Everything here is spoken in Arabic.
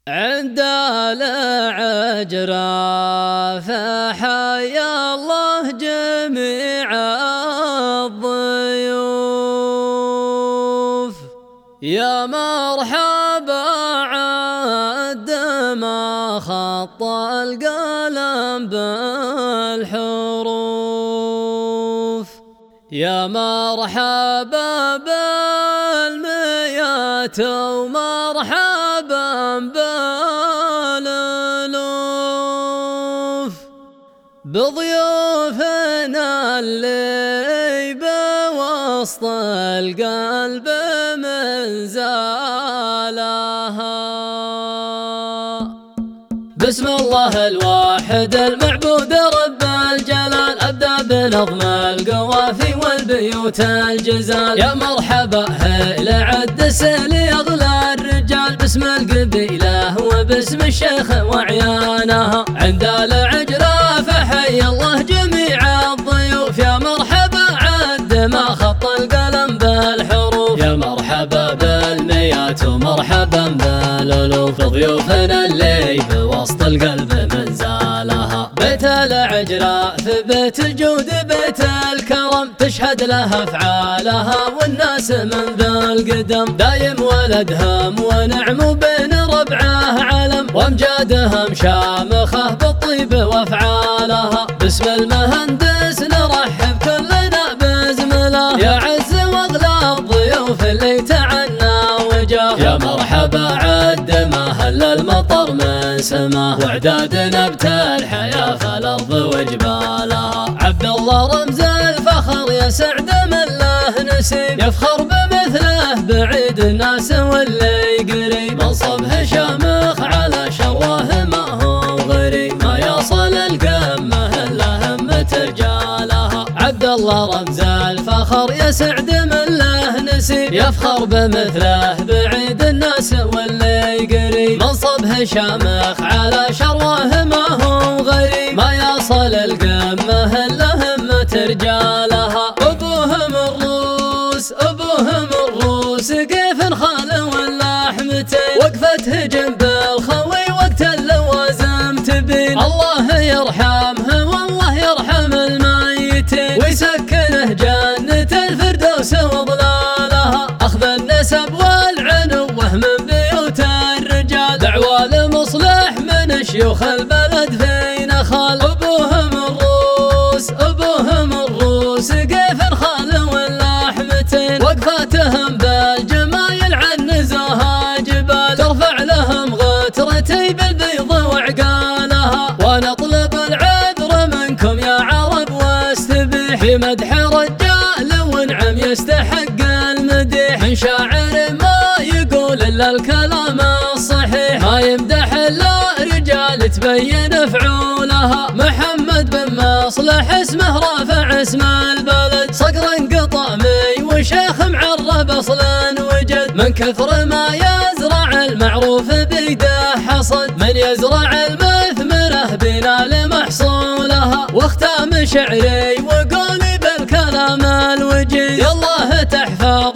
عند العجرة فحيا الله جميع الضيوف. يا مرحبا عد ما خط القلم بالحروف. يا مرحبا بالمئات ومرحبا بالألوف، بضيوفنا اللي بوسط القلب منزالها. بسم الله الواحد المعبود رب الجلال، أبدأ بنظم القوافي والبيوت الجزال. يا مرحبا هيل عد سلي أغلى الرجال، باسم القبيلة وباسم الشيخ وعيانها. عند العجرة فحي الله جميع الضيوف. يا مرحبا عد ما خط القلم بالحروف. يا مرحبا بالمئات ومرحبا بالألوف، ضيوفنا اللي بوسط القلب منزالها. بيت العجرة في بيت الجود بيت الكرم، تشهد له أفعالها والناس من ذا القدم. دايم ولدهم ونعم بين ربعه علم، وامجادهم شامخه بالطيب وافعالها. باسم المهندس نرحب كلنا بزمله، يا عز واغلى الضيوف اللي تعنى وجاه. يا مرحبا عد ما هل المطر من سماه، واعداد نبت الحياة في الارض وجبالها. عبد الله رمز الفخر يا سعد من له نسيب، يفخر بمثله بعيد الناس واللي قريب. منصبه شامخ على شروه ما هو غريب، ما يصل القمه الا همة رجالها. عبد الله رمز الفخر يا سعد من له نسيب، يفخر بمثله بعيد الناس واللي قريب. منصبه شامخ على شروه ما هو غريب، ما يصل القمه الا همة رجالها. ابوهم الروس كيف خال واللحمتين، وقفته جنب الخوي وقت اللوازم تبين. الله يرحمه والله يرحم الميتين، ويسكنه جنة الفردوس وظلالها. اخذ النسب والعنوه من بيوت الرجال، دعوى لمصلح من شيوخ البلد في نخال. ابوهم الروس كيف خال واللحمتين، وقفاتهم بالجمايل عنزوها جبال. ترفع لهم غترتي بالبيض وعقالها، ونطلب العذر منكم يا عرب واستبيح، في مدح رجال ونعم يستحق المديح. من شاعر ما يقول الا الكلام الصحيح، ما يمدح الا رجال تبين فعولها. محمد بن مصلح اسمه رافع اسم البلد، صقر قطامي وشيخ معرب اصلا وجد. من كثر ما يزرع المعروف بيده حصد، من يزرع المثمره بنال محصولها. واختام شعري وقولي بالكلام الوجيز، يالله تحفظ